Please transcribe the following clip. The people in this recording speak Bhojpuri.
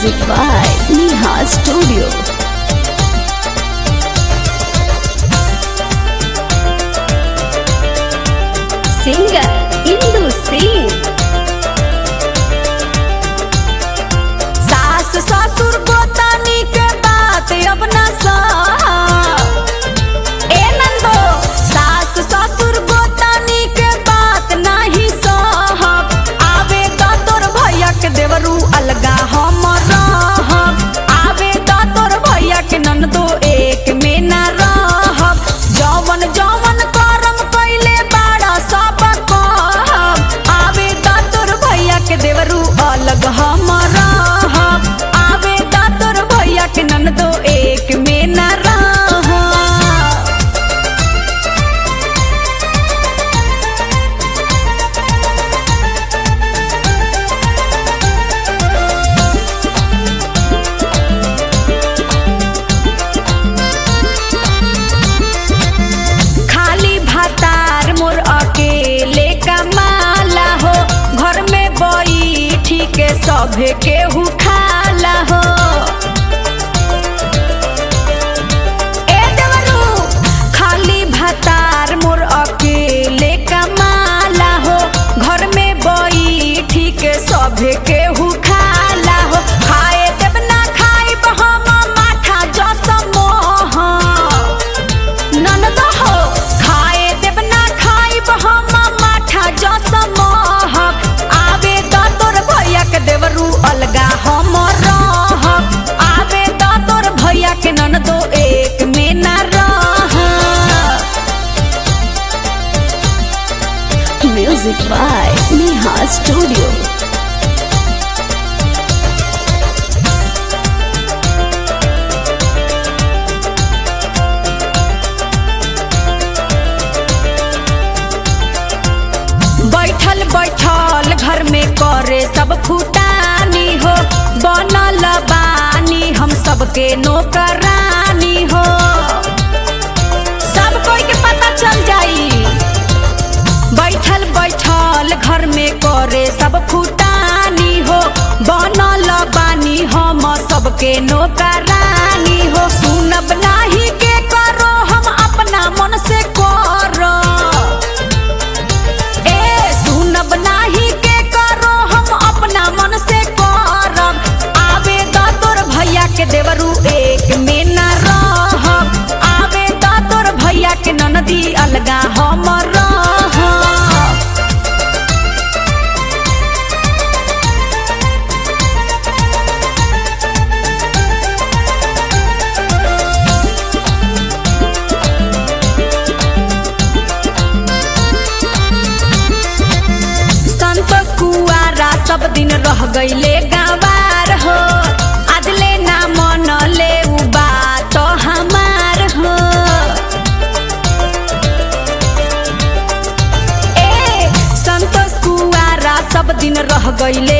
Music by Neha Studio. Singer Indu Singh. सास ससुर गोतनी के बात अब न ए नंदो, सास ससुर गोतनी के बात नहीं सहब। आवे द तोर भैया के देवरू अलगा हम रहब। आवे द तोर भैया के नंदो एक में न रहब। जवन जवन करम कइले बाड़ा सब कहब। आवे द तोर भैया के देवरू अलग हम रहब। आवे द तोर भैया के नंदो एक में न रहब। खाली भातार मोर अकेले कमाला हो। घर में बैठी के सभे केहू खाला हो। ए देवरू, खाली भातार मोर अकेले कमाला हो। घर में बैठी के सभे केहू खाला हो। खाए देव ना खाइब हम माठा जस मोह। ननद हो, खाए देव ना खाइब हम माठा जस मोह। आवे द तोर भैया के देवरू अलगा हम रहब। आवे द तोर भैया के ननदो एक में न रहब। Music by Neha Studio. बैठल बैठल घर में करे सब फुटानी हो। बनल बानी हम सबके नौकरानी हो। सब कोई के पता चल जाई। बैठल बैठल घर में करे सब फुटानी हो। बनल बानी हम सबके नौकरानी हो। सुनब नाही के करो हम अपना मन से करो। सुनब नाही के करो हम अपना मन से करब। आवे द तोर भैया के देवरू एक में न रहब। आवे द तोर भैया के ननदी अलगा हम रहब। संतोष कुआरा सब दिन रह गईले गंवार हो। आजले ना मन ले उ बात हमार हो। ए संतोष कुआरा सब दिन रह गईले